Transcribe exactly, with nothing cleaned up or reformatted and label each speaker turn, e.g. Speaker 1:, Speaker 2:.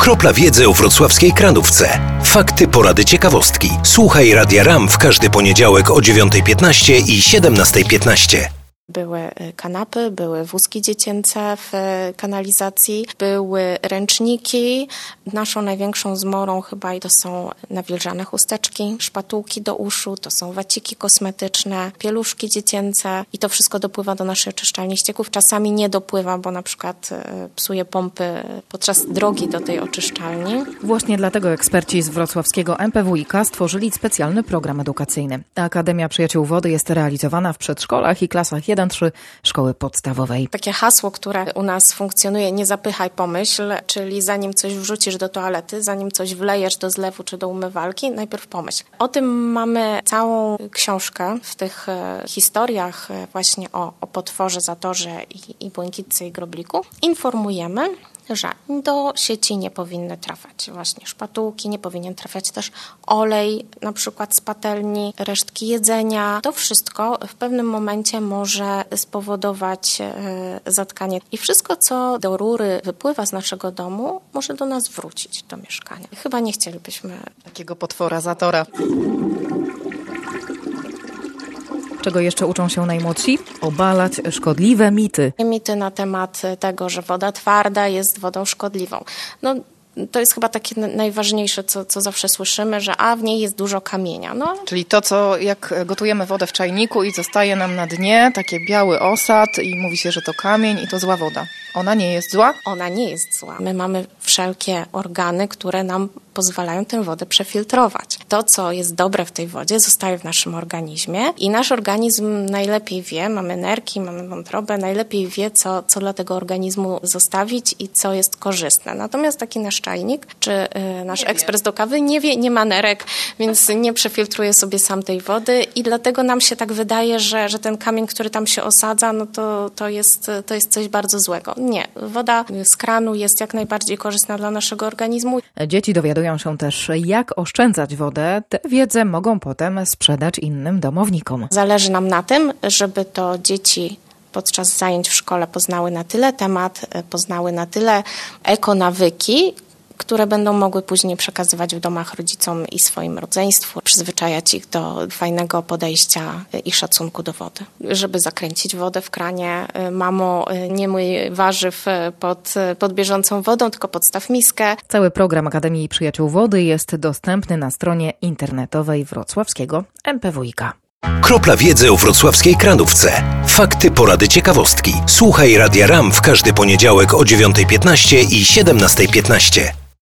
Speaker 1: Kropla wiedzy o wrocławskiej Kranówce. Fakty, porady, ciekawostki. Słuchaj Radia RAM w każdy poniedziałek o dziewiąta piętnaście i siedemnasta piętnaście.
Speaker 2: Były kanapy, były wózki dziecięce w kanalizacji, były ręczniki. Naszą największą zmorą chyba i to są nawilżane chusteczki, szpatułki do uszu, to są waciki kosmetyczne, pieluszki dziecięce i to wszystko dopływa do naszej oczyszczalni ścieków. Czasami nie dopływa, bo na przykład psuje pompy podczas drogi do tej oczyszczalni.
Speaker 3: Właśnie dlatego eksperci z wrocławskiego M P W I K stworzyli specjalny program edukacyjny. Akademia Przyjaciół Wody jest realizowana w przedszkolach i klasach jeden trzy szkoły podstawowej.
Speaker 2: Takie hasło, które u nas funkcjonuje, nie zapychaj, pomyśl, czyli zanim coś wrzucisz do toalety, zanim coś wlejesz do zlewu czy do umywalki, najpierw pomyśl. O tym mamy całą książkę w tych e, historiach e, właśnie o, o potworze, zatorze i, i błękitce i grobliku. Informujemy, że do sieci nie powinny trafiać właśnie szpatułki, nie powinien trafiać też olej, na przykład z patelni, resztki jedzenia. To wszystko w pewnym momencie może spowodować e, zatkanie. I wszystko, co do rury wypływa z naszego domu, może do nas wrócić do mieszkania. Chyba nie chcielibyśmy
Speaker 3: takiego potwora, zatora. Czego jeszcze uczą się najmłodsi? Obalać szkodliwe mity.
Speaker 2: Mity na temat tego, że woda twarda jest wodą szkodliwą. No, to jest chyba takie najważniejsze, co, co zawsze słyszymy, że a w niej jest dużo kamienia. No.
Speaker 3: Czyli to, co jak gotujemy wodę w czajniku i zostaje nam na dnie taki biały osad i mówi się, że to kamień i to zła woda. Ona nie jest zła?
Speaker 2: Ona nie jest zła. My mamy wszelkie organy, które nam pozwalają tę wodę przefiltrować. To, co jest dobre w tej wodzie, zostaje w naszym organizmie i nasz organizm najlepiej wie, mamy nerki, mamy wątrobę, najlepiej wie, co, co dla tego organizmu zostawić i co jest korzystne. Natomiast taki nasz czajnik, czy y, nasz nie ekspres wie. do kawy nie wie, nie ma nerek, więc nie przefiltruje sobie sam tej wody i dlatego nam się tak wydaje, że, że ten kamień, który tam się osadza, no to, to, jest, to jest coś bardzo złego. Nie. Woda z kranu jest jak najbardziej korzystna dla naszego organizmu.
Speaker 3: Dzieci dowiadują się też, jak oszczędzać wodę. Tę wiedzę mogą potem sprzedać innym domownikom.
Speaker 2: Zależy nam na tym, żeby to dzieci podczas zajęć w szkole poznały na tyle temat, poznały na tyle ekonawyki, które będą mogły później przekazywać w domach rodzicom i swoim rodzeństwu, przyzwyczajać ich do fajnego podejścia i szacunku do wody. Żeby zakręcić wodę w kranie, mamo, nie myj warzyw pod, pod bieżącą wodą, tylko podstaw miskę.
Speaker 3: Cały program Akademii Przyjaciół Wody jest dostępny na stronie internetowej wrocławskiego M P W I K.
Speaker 1: Kropla wiedzy o wrocławskiej Kranówce. Fakty, porady, ciekawostki. Słuchaj Radia RAM w każdy poniedziałek o dziewiąta piętnaście i siedemnasta piętnaście.